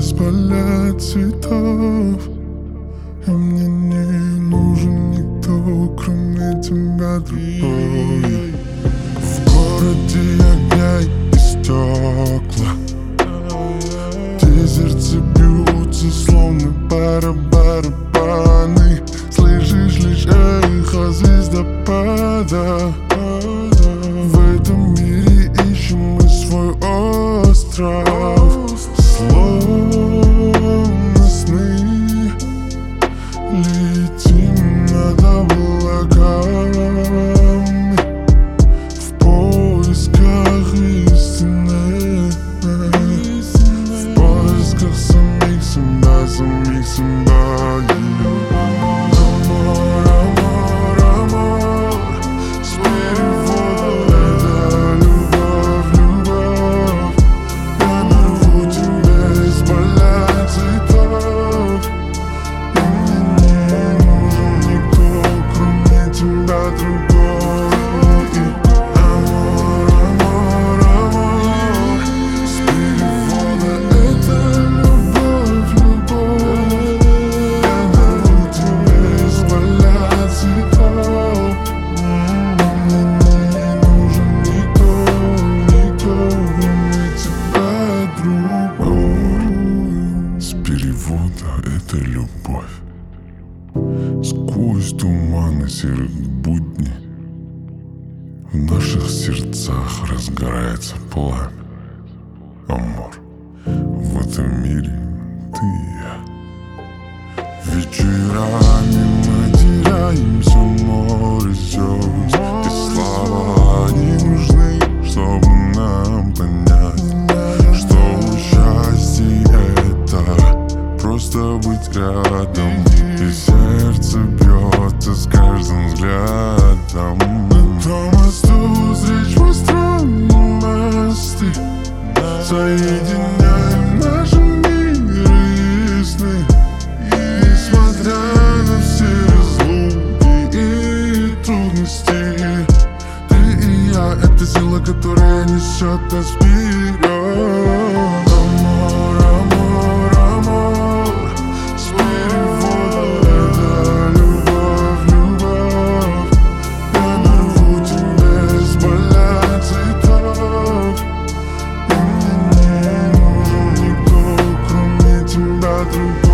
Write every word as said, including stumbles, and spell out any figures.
без поля цветов. И мне не нужен никто, кроме тебя, другой. В городе огня и стекла, где сердце бьются, словно пара барабаны. Слышишь лишь эхо звездопада. В этом мире ищем мы свой остров, словно сны. Летим над облаками в поисках истины, в поисках самих себя, самих себя. Амор, амор, амор, с перевода это любовь, любовь. Я нарву тебя из поля цветов. И мне не нужен никто, кроме тебя, другой. Амор, амор, амор, с перевода это любовь, любовь. Я нарву тебя из поля цветов. Мне не нужен никто, никто, кроме тебя, другой. С перевода это любовь. Сквозь туманы серых будней в наших сердцах разгорается пламя. Амор, в этом мире ты и я. Вечерами мы теряемся в море звезд, и слова не нужны, чтобы нам понять, что счастье это просто быть рядом. И сердце бьется с каждым взглядом. На том мосту встреч построим мосты, соединяем наши миры и сны. Несмотря на все разлуки и трудности, ты и я — это сила, которая несет нас вперед. Амор, амор, амор, с перевода это любовь, любовь. Я нарву тебя из поля цветов. И мне не нужен никто, кроме тебя, другой.